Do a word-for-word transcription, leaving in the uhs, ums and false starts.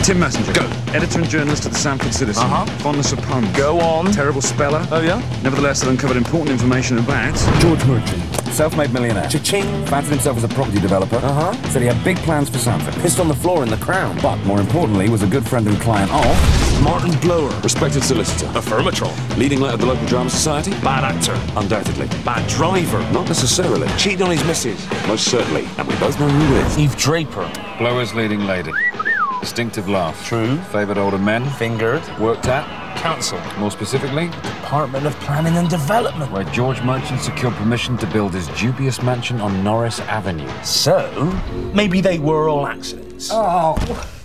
Tim Messenger. Go. Editor and journalist of the Sanford Citizen. Uh-huh. Fondness of puns. Go on. Terrible speller. Oh, yeah? Nevertheless, it uncovered important information about George Merchant, self-made millionaire. Cha-ching! Fancied himself as a property developer. Uh-huh. Said he had big plans for Sanford. Pissed on the floor in the Crown. But, more importantly, was a good friend and client of... Martin Blower, respected solicitor. Affirmatron. Leading light of the local drama society? Bad actor. Undoubtedly. Bad driver. Not necessarily. Cheating on his missus. Most certainly. And we both know who is. Eve Draper. Blower's leading lady. Distinctive laugh. True. Favoured older men. Fingered. Worked at. Council. More specifically, Department of Planning and Development. where George Merchant secured permission to build his dubious mansion on Norris Avenue. So, maybe they were all accidents. Oh...